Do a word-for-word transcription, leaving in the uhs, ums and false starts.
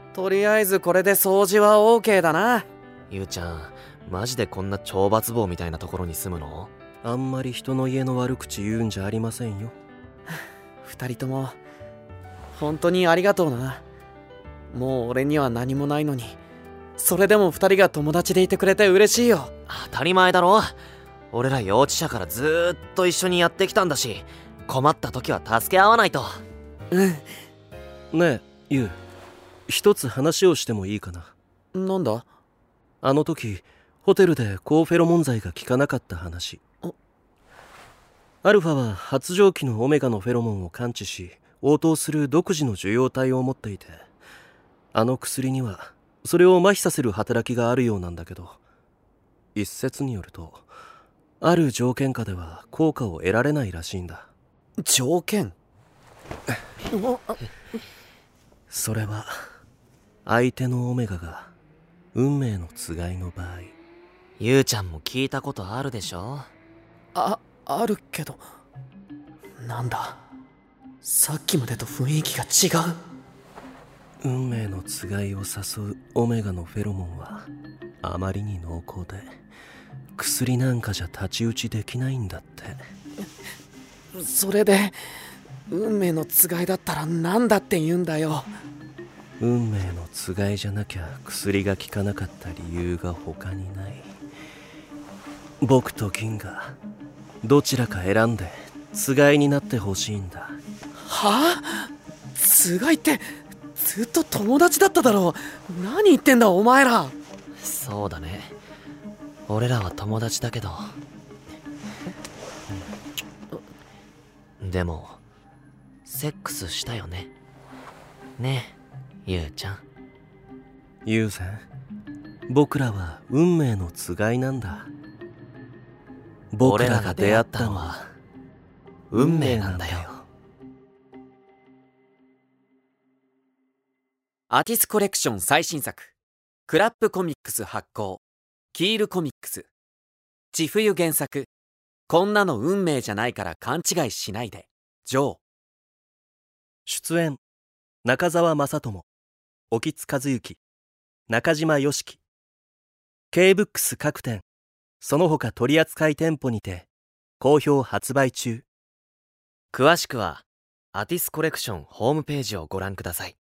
とりあえずこれで掃除は OK だな。 ゆうちゃん、マジでこんな懲罰房みたいなところに住むの？ あんまり人の家の悪口言うんじゃありませんよ。 二人とも本当にありがとうな。もう俺には何もないのに、それでも二人が友達でいてくれて嬉しいよ。 当たり前だろ。俺ら幼稚舎からずーっと一緒にやってきたんだし、困った時は助け合わないと。 うん。 ねえゆう、一つ話をしてもいいかな。 なんだ？ あの時ホテルで高フェロモン剤が効かなかった話。アルファは発情期のオメガのフェロモンを感知し応答する独自の受容体を持っていて、あの薬にはそれを麻痺させる働きがあるようなんだけど、一説によるとある条件下では効果を得られないらしいんだ。 条件？ それは相手のオメガが運命のつがいの場合。 ゆうちゃんも聞いたことあるでしょ？ あ、あるけど、なんだ、さっきまでと雰囲気が違う。 運命のつがいを誘うオメガのフェロモンはあまりに濃厚で、薬なんかじゃ太刀打ちできないんだって。 それで運命のつがいだったらなんだって言うんだよ。 運命のつがいじゃなきゃ薬が効かなかった理由が他にない。僕と銀がどちらか選んでつがいになってほしいんだ。 はあ？つがいってずっと友達だっただろう。何言ってんだお前ら。 そうだね、俺らは友達だけど、でもセックスしたよね。ねえゆうちゃん。 ユウゼン、僕らは運命のつがいなんだ。僕らが出会ったのは運命なんだよ。 アティスコレクション最新作、クラップコミックス発行、キールコミックス、千冬原作、こんなの運命じゃないから勘違いしないで、ジョー。 出演中澤正智、沖津和幸、中島よしき。 K ブックス各店その他取扱店舗にて好評発売中。 詳しくはアティスコレクションホームページをご覧ください。